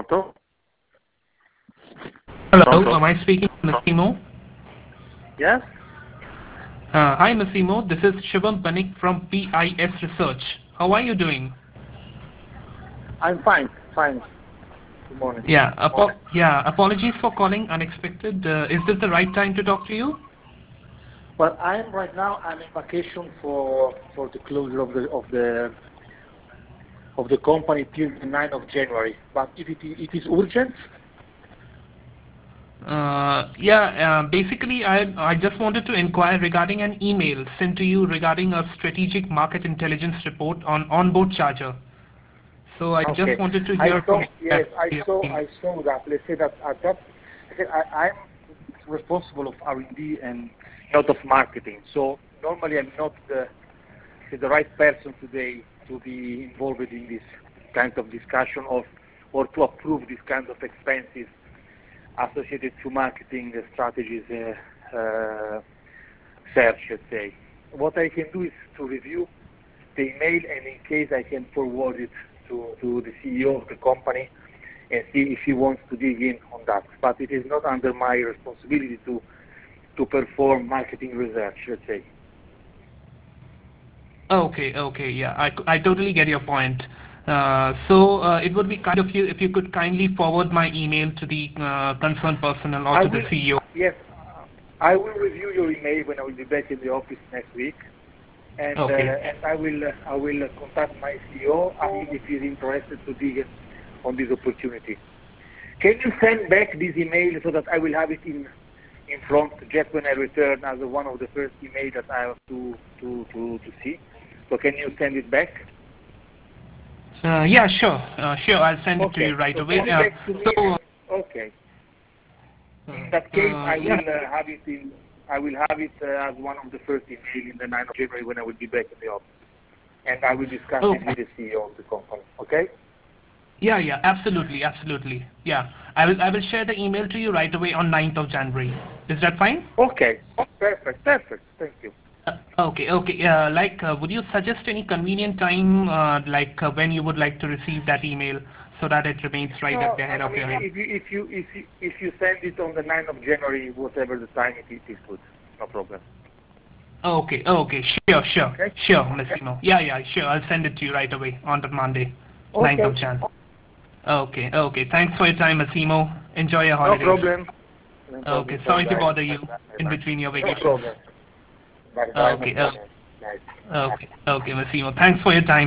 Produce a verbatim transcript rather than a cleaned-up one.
Pronto? Hello, Pronto? am I speaking to Massimo? Yes? Uh, hi Massimo, this is Shivam Panik from P I S Research. How are you doing? I'm fine, fine. Good morning. Yeah, apo- yeah. Apologies for calling unexpected. Uh, is this the right time to talk to you? Well, I'm right now. I'm in vacation for for the closure of the of the of the company till the ninth of January. But if it, it is urgent, Uh, yeah, uh, basically I, I just wanted to inquire regarding an email sent to you regarding a strategic market intelligence report on onboard charger. So I just okay. wanted to I hear saw. from Yes, I you. saw. I saw that. Let's say that at that. I said I, I'm responsible of R and D and not of marketing. So normally I'm not the the right person today to be involved in this kind of discussion of or to approve this kind of expenses associated to marketing strategies uh, uh, search, let's say. What I can do is to review the email, and in case I can forward it to, to the C E O of the company and see if he wants to dig in on that. But it is not under my responsibility to to perform marketing research, let's say. Okay, okay, yeah, I, I totally get your point. Uh, so uh, it would be kind of you if you could kindly forward my email to the uh, concerned personnel or I to the will, C E O. yes, I will review your email when I will be back in the office next week, and uh, Okay. and I will uh, I will contact my C E O if he's interested to dig on this opportunity. Can you send back this email so that I will have it in in front just when I return as one of the first email that I have to to to, to see? So can you send it back? Uh, yeah, sure, uh, sure. I'll send it to Okay. you right So away. send it Uh, back to me. so, Okay. In that uh, case, uh, I yeah, will uh, have it in. I will have it uh, as one of the first email in the ninth of January when I will be back in the office, and I will discuss it okay. with the C E O of the company. Okay? Yeah, yeah, absolutely, absolutely. Yeah, I will, I will share the email to you right away on ninth of January. Is that fine? Okay. Perfect. Perfect. Thank you. Uh, okay, okay. Uh, like, uh, would you suggest any convenient time, uh, like uh, when you would like to receive that email, so that it remains right at No, the I head I of mean your head? if you if you if you if you send it on the ninth of January, whatever the time it is, is good. No problem. Okay, okay, sure, sure, Okay? sure, Massimo. Yeah, yeah, sure. I'll send it to you right away on the Monday, ninth of Okay. Jan. Okay, okay. Thanks for your time, Massimo. Enjoy your No holidays. problem. No problem. Okay, Bye sorry to bye. bother you in between your No vacations. problem. Bye bye. No Okay, problem. okay, Nice. okay, okay, Massimo. Thanks for your time.